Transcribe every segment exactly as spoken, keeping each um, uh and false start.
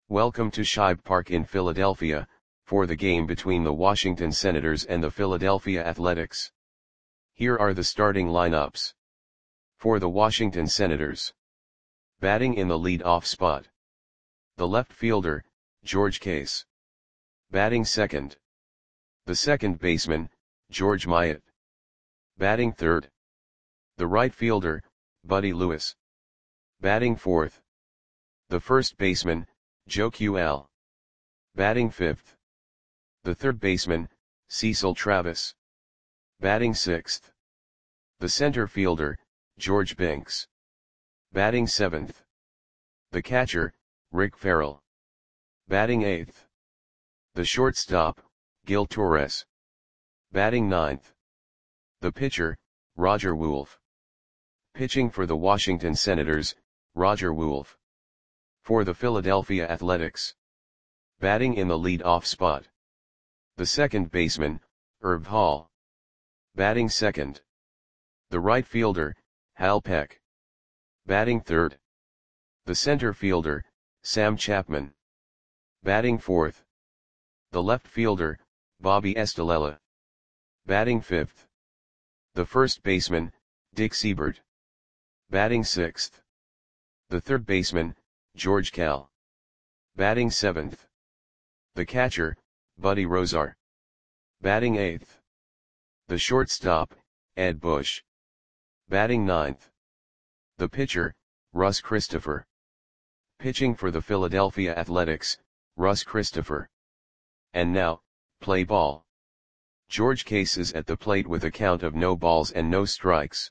Welcome to Shibe Park in Philadelphia, for the game between the Washington Senators and the Philadelphia Athletics. Here are the starting lineups. For the Washington Senators. Batting in the lead-off spot. The left fielder, George Case. Batting second. The second baseman, George Myatt. Batting third. The right fielder, Buddy Lewis. Batting fourth. The first baseman, Joe Q L. Batting fifth. The third baseman, Cecil Travis. Batting sixth. The center fielder, George Binks. Batting seventh. The catcher, Rick Farrell. Batting eighth. The shortstop, Gil Torres. Batting ninth. The pitcher, Roger Wolf. Pitching for the Washington Senators, Roger Wolf. For the Philadelphia Athletics. Batting in the lead-off spot. The second baseman, Herb Hall. Batting second. The right fielder, Hal Peck. Batting third. The center fielder, Sam Chapman. Batting fourth. The left fielder, Bobby Estalella. Batting fifth. The first baseman, Dick Siebert. Batting sixth. The third baseman, George Kell. Batting seventh. The catcher, Buddy Rozar. Batting eighth. The shortstop, Ed Bush. Batting ninth. The pitcher, Russ Christopher. Pitching for the Philadelphia Athletics, Russ Christopher. And now, play ball. George Case is at the plate with a count of no balls and no strikes.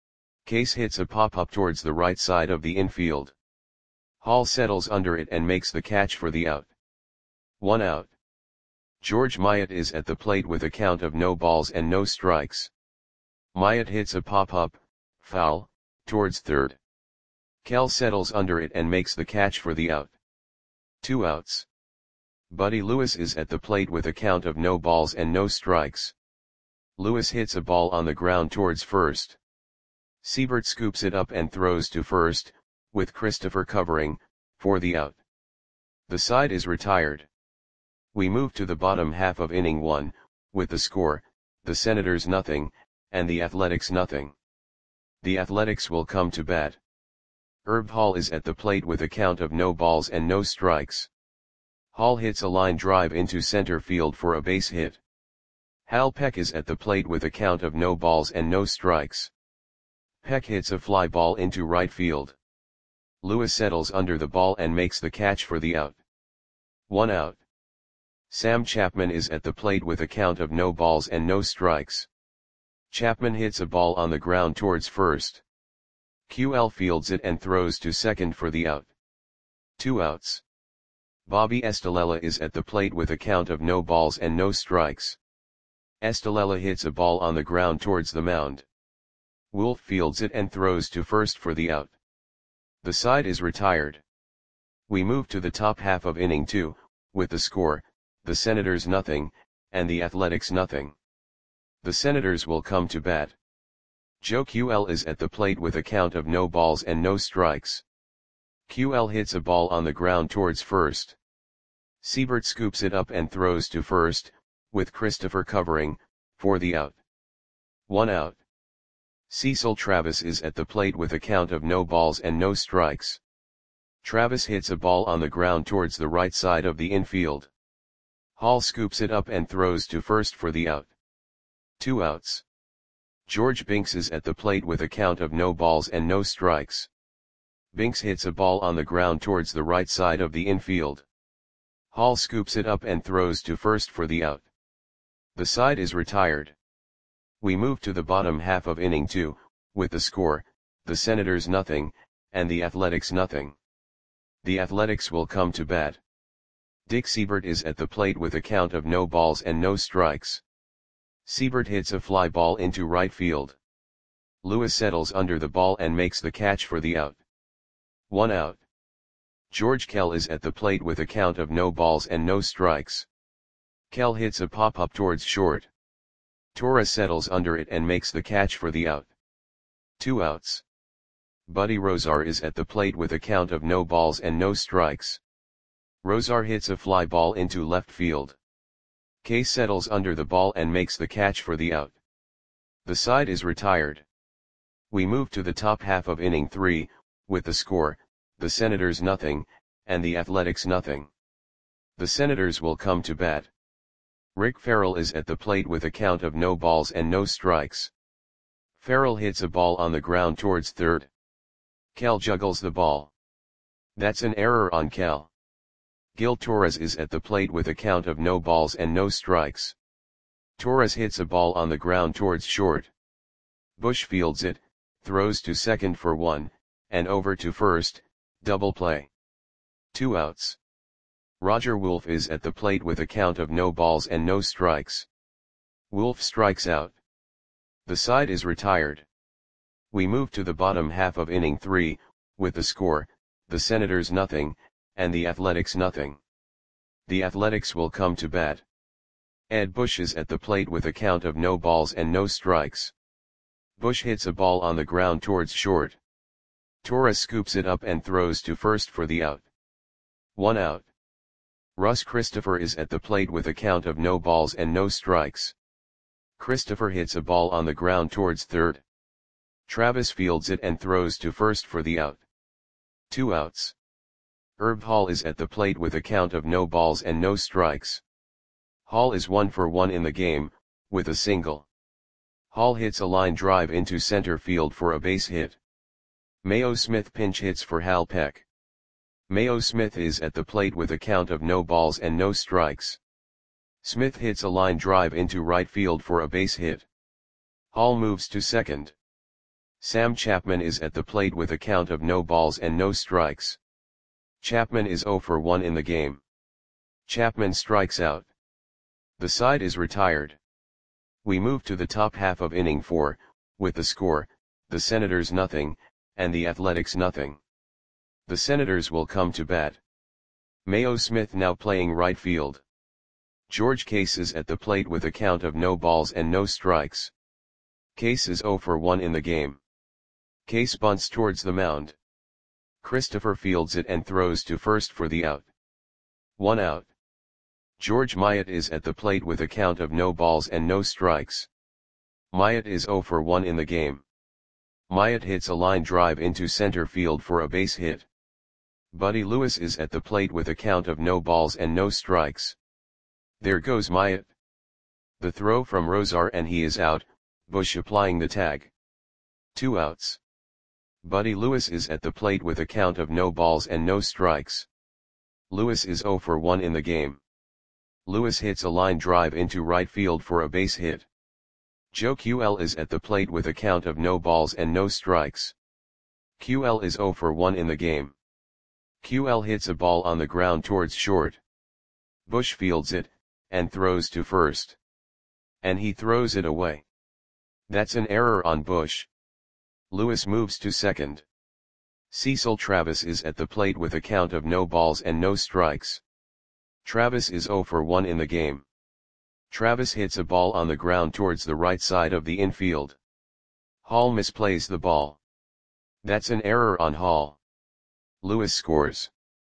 Case hits a pop-up towards the right side of the infield. Hall settles under it and makes the catch for the out. One out. George Myatt is at the plate with a count of no balls and no strikes. Myatt hits a pop-up, foul, towards third. Kell settles under it and makes the catch for the out. Two outs. Buddy Lewis is at the plate with a count of no balls and no strikes. Lewis hits a ball on the ground towards first. Siebert scoops it up and throws to first, with Christopher covering, for the out. The side is retired. We move to the bottom half of inning one, with the score, the Senators nothing, and the Athletics nothing. The Athletics will come to bat. Herb Hall is at the plate with a count of no balls and no strikes. Hall hits a line drive into center field for a base hit. Hal Peck is at the plate with a count of no balls and no strikes. Peck hits a fly ball into right field. Lewis settles under the ball and makes the catch for the out. One out. Sam Chapman is at the plate with a count of no balls and no strikes. Chapman hits a ball on the ground towards first. Q L fields it and throws to second for the out. Two outs. Bobby Estalella is at the plate with a count of no balls and no strikes. Estalella hits a ball on the ground towards the mound. Wolf fields it and throws to first for the out. The side is retired. We move to the top half of inning two, with the score, the Senators nothing, and the Athletics nothing. The Senators will come to bat. Joe Q L is at the plate with a count of no balls and no strikes. Q L hits a ball on the ground towards first. Siebert scoops it up and throws to first, with Christopher covering, for the out. One out. Cecil Travis is at the plate with a count of no balls and no strikes. Travis hits a ball on the ground towards the right side of the infield. Hall scoops it up and throws to first for the out. Two outs. George Binks is at the plate with a count of no balls and no strikes. Binks hits a ball on the ground towards the right side of the infield. Hall scoops it up and throws to first for the out. The side is retired. We move to the bottom half of inning two, with the score, the Senators nothing, and the Athletics nothing. The Athletics will come to bat. Dick Siebert is at the plate with a count of no balls and no strikes. Siebert hits a fly ball into right field. Lewis settles under the ball and makes the catch for the out. One out. George Kell is at the plate with a count of no balls and no strikes. Kell hits a pop-up towards short. Torres settles under it and makes the catch for the out. Two outs. Buddy Rozar is at the plate with a count of no balls and no strikes. Rosar hits a fly ball into left field. Case settles under the ball and makes the catch for the out. The side is retired. We move to the top half of inning three, with the score, the Senators nothing, and the Athletics nothing. The Senators will come to bat. Rick Farrell is at the plate with a count of no balls and no strikes. Farrell hits a ball on the ground towards third. Cal juggles the ball. That's an error on Cal. Gil Torres is at the plate with a count of no balls and no strikes. Torres hits a ball on the ground towards short. Bush fields it, throws to second for one, and over to first, double play. Two outs. Roger Wolf is at the plate with a count of no balls and no strikes. Wolf strikes out. The side is retired. We move to the bottom half of inning three, with the score, the Senators nothing, and the Athletics nothing. The Athletics will come to bat. Ed Bush is at the plate with a count of no balls and no strikes. Bush hits a ball on the ground towards short. Torres scoops it up and throws to first for the out. One out. Russ Christopher is at the plate with a count of no balls and no strikes. Christopher hits a ball on the ground towards third. Travis fields it and throws to first for the out. Two outs. Herb Hall is at the plate with a count of no balls and no strikes. Hall is one for one in the game, with a single. Hall hits a line drive into center field for a base hit. Mayo Smith pinch hits for Hal Peck. Mayo Smith is at the plate with a count of no balls and no strikes. Smith hits a line drive into right field for a base hit. Hall moves to second. Sam Chapman is at the plate with a count of no balls and no strikes. Chapman is zero for one in the game. Chapman strikes out. The side is retired. We move to the top half of inning four, with the score, the Senators nothing, and the Athletics nothing. The Senators will come to bat. Mayo Smith now playing right field. George Case is at the plate with a count of no balls and no strikes. Case is zero for one in the game. Case bunts towards the mound. Christopher fields it and throws to first for the out. One out. George Myatt is at the plate with a count of no balls and no strikes. Myatt is zero for one in the game. Myatt hits a line drive into center field for a base hit. Buddy Lewis is at the plate with a count of no balls and no strikes. There goes Myatt. The throw from Rosar and he is out, Bush applying the tag. Two outs. Buddy Lewis is at the plate with a count of no balls and no strikes. Lewis is zero for one in the game. Lewis hits a line drive into right field for a base hit. Joe Q L is at the plate with a count of no balls and no strikes. Q L is zero for one in the game. Q L hits a ball on the ground towards short. Bush fields it, and throws to first. And he throws it away. That's an error on Bush. Lewis moves to second. Cecil Travis is at the plate with a count of no balls and no strikes. Travis is zero for one in the game. Travis hits a ball on the ground towards the right side of the infield. Hall misplays the ball. That's an error on Hall. Lewis scores.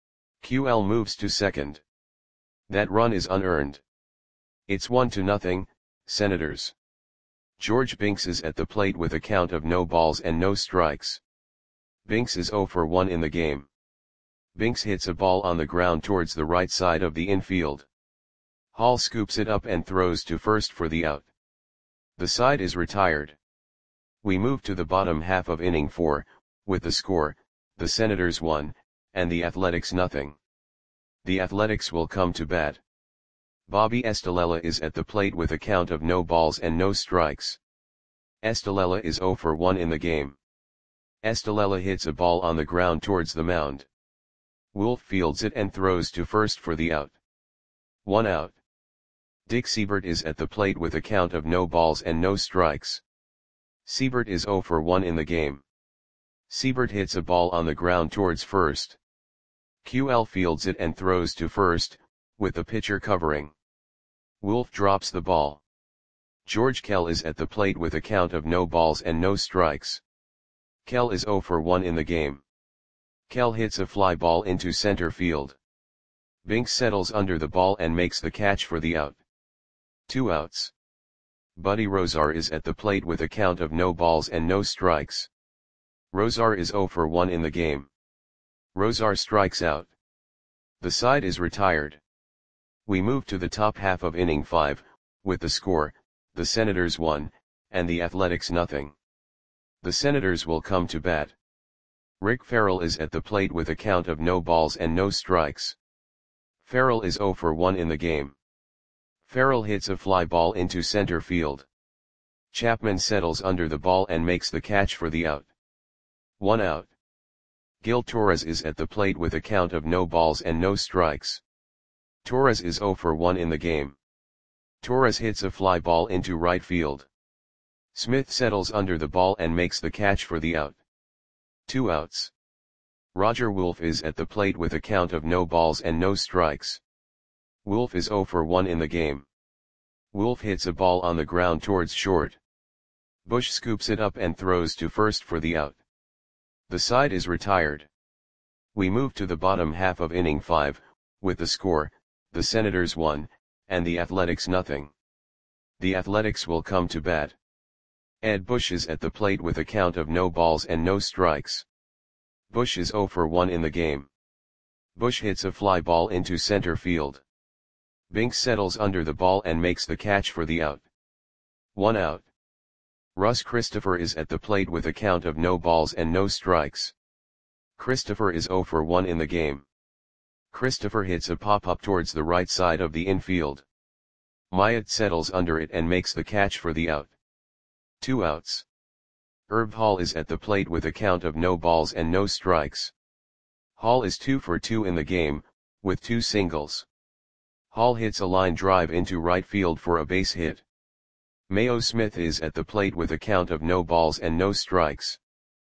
Q L moves to second. That run is unearned. It's one to nothing, Senators. George Binks is at the plate with a count of no balls and no strikes. Binks is zero for one in the game. Binks hits a ball on the ground towards the right side of the infield. Hall scoops it up and throws to first for the out. The side is retired. We move to the bottom half of inning four, with the score, the Senators one, and the Athletics nothing. The Athletics will come to bat. Bobby Estalella is at the plate with a count of no balls and no strikes. Estalella is zero for one in the game. Estalella hits a ball on the ground towards the mound. Wolf fields it and throws to first for the out. One out. Dick Siebert is at the plate with a count of no balls and no strikes. Siebert is zero for one in the game. Siebert hits a ball on the ground towards first. Q L fields it and throws to first, with the pitcher covering. Wolf drops the ball. George Kell is at the plate with a count of no balls and no strikes. Kell is zero for one in the game. Kell hits a fly ball into center field. Binks settles under the ball and makes the catch for the out. Two outs. Buddy Rozar is at the plate with a count of no balls and no strikes. Rozar is oh for one in the game. Rozar strikes out. The side is retired. We move to the top half of inning five, with the score, the Senators one, and the Athletics nothing. The Senators will come to bat. Rick Farrell is at the plate with a count of no balls and no strikes. Farrell is oh for one in the game. Farrell hits a fly ball into center field. Chapman settles under the ball and makes the catch for the out. One out. Gil Torres is at the plate with a count of no balls and no strikes. Torres is oh for one in the game. Torres hits a fly ball into right field. Smith settles under the ball and makes the catch for the out. Two outs. Roger Wolf is at the plate with a count of no balls and no strikes. Wolf is oh for one in the game. Wolf hits a ball on the ground towards short. Bush scoops it up and throws to first for the out. The side is retired. We move to the bottom half of inning five, with the score, the Senators one, and the Athletics nothing. The Athletics will come to bat. Ed Bush is at the plate with a count of no balls and no strikes. Bush is oh for one in the game. Bush hits a fly ball into center field. Binks settles under the ball and makes the catch for the out. One out. Russ Christopher is at the plate with a count of no balls and no strikes. Christopher is oh for one in the game. Christopher hits a pop-up towards the right side of the infield. Myatt settles under it and makes the catch for the out. Two outs. Herb Hall is at the plate with a count of no balls and no strikes. Hall is two for two in the game, with two singles. Hall hits a line drive into right field for a base hit. Mayo Smith is at the plate with a count of no balls and no strikes.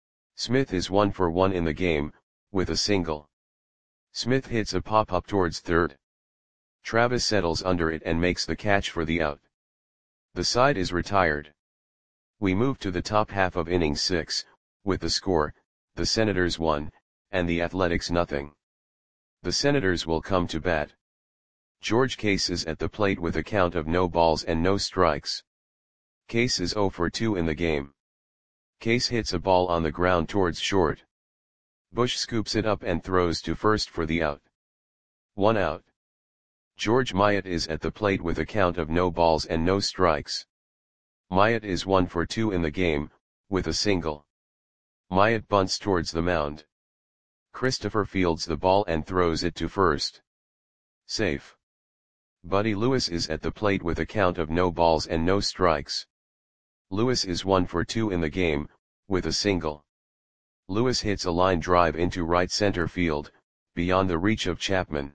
Smith is one for one in the game, with a single. Smith hits a pop-up towards third. Travis settles under it and makes the catch for the out. The side is retired. We move to the top half of inning six, with the score, the Senators one, and the Athletics nothing. The Senators will come to bat. George Case is at the plate with a count of no balls and no strikes. Case is oh for two in the game. Case hits a ball on the ground towards short. Bush scoops it up and throws to first for the out. One out. George Myatt is at the plate with a count of no balls and no strikes. Myatt is one for two in the game, with a single. Myatt bunts towards the mound. Christopher fields the ball and throws it to first. Safe. Buddy Lewis is at the plate with a count of no balls and no strikes. Lewis is one for two in the game, with a single. Lewis hits a line drive into right center field, beyond the reach of Chapman.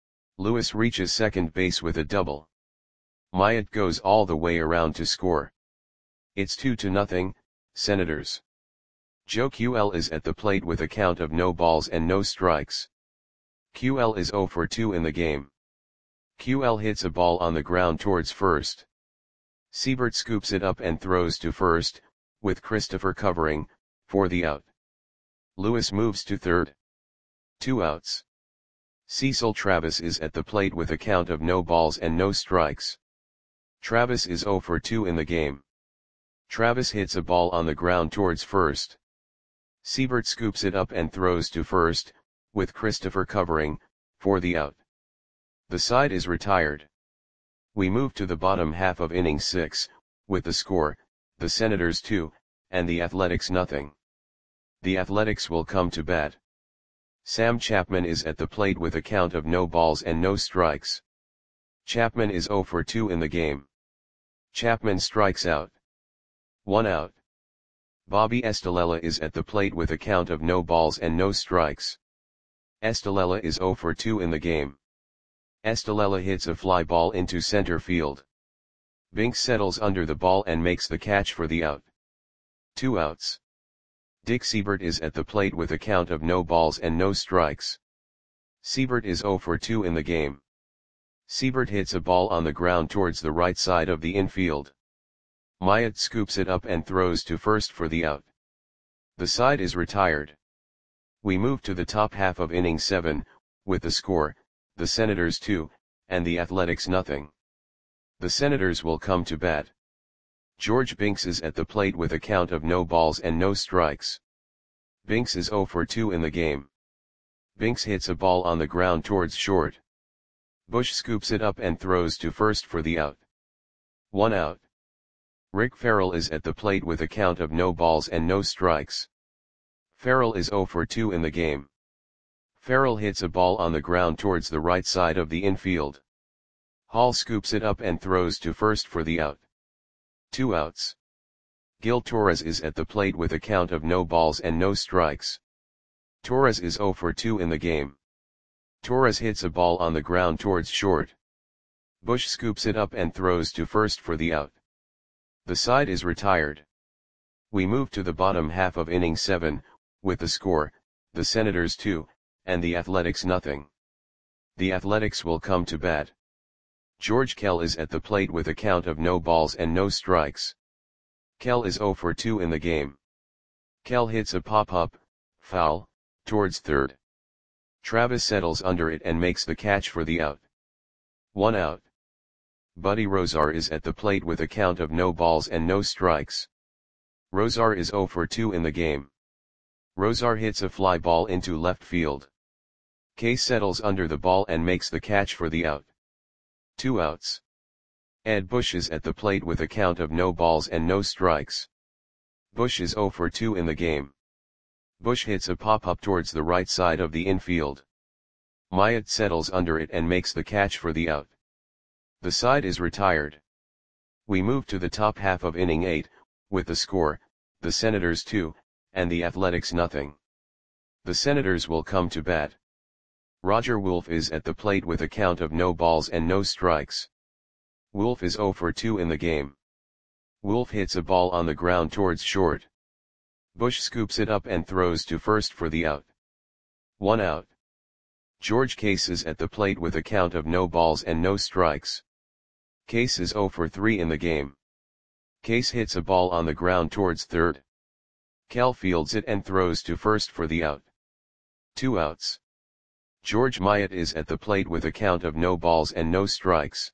Lewis reaches second base with a double. Myatt goes all the way around to score. It's two to nothing, Senators. Joe Q L is at the plate with a count of no balls and no strikes. Q L is oh for two in the game. Q L hits a ball on the ground towards first. Siebert scoops it up and throws to first, with Christopher covering, for the out. Lewis moves to third. Two outs. Cecil Travis is at the plate with a count of no balls and no strikes. Travis is oh for two in the game. Travis hits a ball on the ground towards first. Siebert scoops it up and throws to first, with Christopher covering, for the out. The side is retired. We move to the bottom half of inning six, with the score, the Senators two, and the Athletics nothing. The Athletics will come to bat. Sam Chapman is at the plate with a count of no balls and no strikes. Chapman is oh for two in the game. Chapman strikes out. One out. Bobby Estalella is at the plate with a count of no balls and no strikes. Estalella is oh for two in the game. Estalella hits a fly ball into center field. Binks settles under the ball and makes the catch for the out. Two outs. Dick Siebert is at the plate with a count of no balls and no strikes. Siebert is oh for two in the game. Siebert hits a ball on the ground towards the right side of the infield. Myatt scoops it up and throws to first for the out. The side is retired. We move to the top half of inning seven, with the score, the Senators two, and the Athletics nothing. The Senators will come to bat. George Binks is at the plate with a count of no balls and no strikes. Binks is oh for two in the game. Binks hits a ball on the ground towards short. Bush scoops it up and throws to first for the out. One out. Rick Farrell is at the plate with a count of no balls and no strikes. Farrell is oh for two in the game. Farrell hits a ball on the ground towards the right side of the infield. Hall scoops it up and throws to first for the out. Two outs. Gil Torres is at the plate with a count of no balls and no strikes. Torres is oh for two in the game. Torres hits a ball on the ground towards short. Bush scoops it up and throws to first for the out. The side is retired. We move to the bottom half of inning seven, with the score, the Senators two, and the Athletics nothing. The Athletics will come to bat. George Kell is at the plate with a count of no balls and no strikes. Kell is oh for two in the game. Kell hits a pop-up, foul, towards third. Travis settles under it and makes the catch for the out. One out. Buddy Rozar is at the plate with a count of no balls and no strikes. Rozar is oh for two in the game. Rozar hits a fly ball into left field. Case settles under the ball and makes the catch for the out. Two outs. Ed Bush is at the plate with a count of no balls and no strikes. Bush is oh for two in the game. Bush hits a pop-up towards the right side of the infield. Myatt settles under it and makes the catch for the out. The side is retired. We move to the top half of inning eight, with the score, the Senators two, and the Athletics nothing. The Senators will come to bat. Roger Wolf is at the plate with a count of no balls and no strikes. Wolf is oh for two in the game. Wolf hits a ball on the ground towards short. Bush scoops it up and throws to first for the out. One out. George Case is at the plate with a count of no balls and no strikes. Case is oh for three in the game. Case hits a ball on the ground towards third. Kell fields it and throws to first for the out. Two outs. George Myatt is at the plate with a count of no balls and no strikes.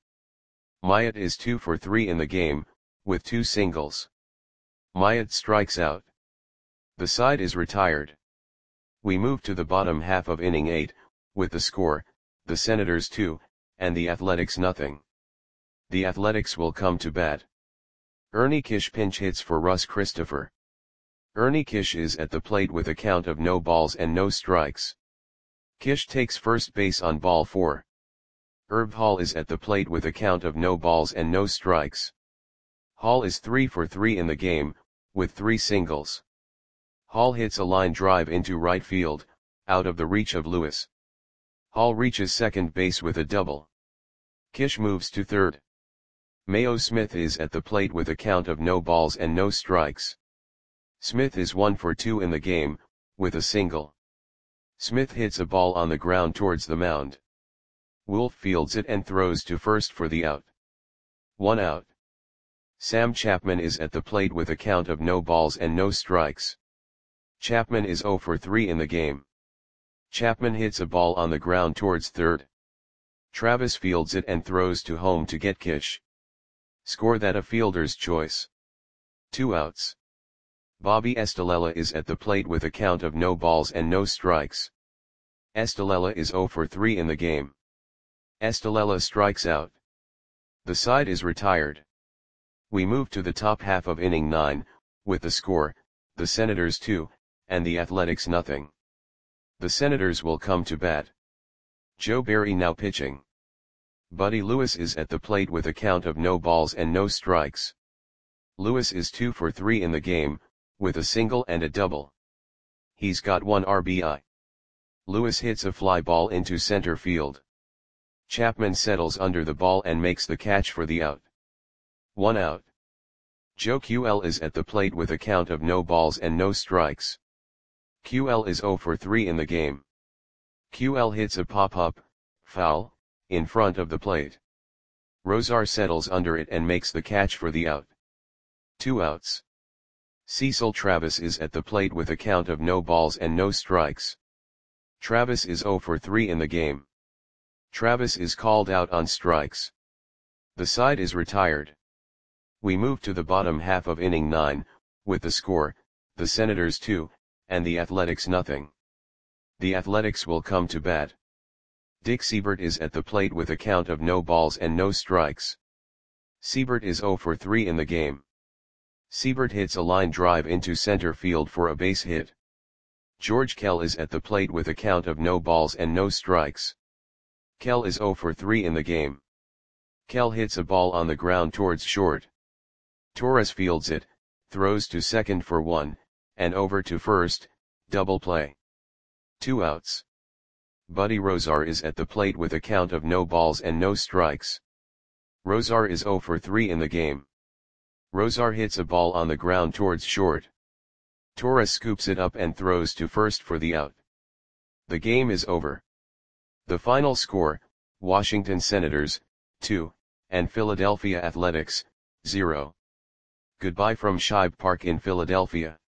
Myatt is two for three in the game, with two singles. Myatt strikes out. The side is retired. We move to the bottom half of inning eight, with the score, the Senators two, and the Athletics nothing. The Athletics will come to bat. Ernie Kish pinch hits for Russ Christopher. Ernie Kish is at the plate with a count of no balls and no strikes. Kish takes first base on ball four. Herb Hall is at the plate with a count of no balls and no strikes. Hall is three for three in the game, with three singles. Hall hits a line drive into right field, out of the reach of Lewis. Hall reaches second base with a double. Kish moves to third. Mayo Smith is at the plate with a count of no balls and no strikes. Smith is one for two in the game, with a single. Smith hits a ball on the ground towards the mound. Wolf fields it and throws to first for the out. One out. Sam Chapman is at the plate with a count of no balls and no strikes. Chapman is oh for three in the game. Chapman hits a ball on the ground towards third. Travis fields it and throws to home to get Kish. Score that a fielder's choice. Two outs. Bobby Estalella is at the plate with a count of no balls and no strikes. Estalella is oh for three in the game. Estalella strikes out. The side is retired. We move to the top half of inning nine, with the score, the Senators two, and the Athletics nothing. The Senators will come to bat. Joe Barry now pitching. Buddy Lewis is at the plate with a count of no balls and no strikes. Lewis is two for three in the game, with a single and a double. He's got one R B I. Lewis hits a fly ball into center field. Chapman settles under the ball and makes the catch for the out. One out. Joe Q L is at the plate with a count of no balls and no strikes. Q L is oh for three in the game. Q L hits a pop-up, foul, in front of the plate. Rozar settles under it and makes the catch for the out. Two outs. Cecil Travis is at the plate with a count of no balls and no strikes. Travis is oh for three in the game. Travis is called out on strikes. The side is retired. We move to the bottom half of inning nine, with the score, the Senators two, and the Athletics nothing. The Athletics will come to bat. Dick Seibert is at the plate with a count of no balls and no strikes. Seibert is zero for three in the game. Seibert hits a line drive into center field for a base hit. George Kell is at the plate with a count of no balls and no strikes. Kell is zero for three in the game. Kell hits a ball on the ground towards short. Torres fields it, throws to second for one, and over to first, double play. Two outs. Buddy Rozar is at the plate with a count of no balls and no strikes. Rozar is zero for three in the game. Rozar hits a ball on the ground towards short. Torres scoops it up and throws to first for the out. The game is over. The final score, Washington Senators, two, and Philadelphia Athletics, zero. Goodbye from Shibe Park in Philadelphia.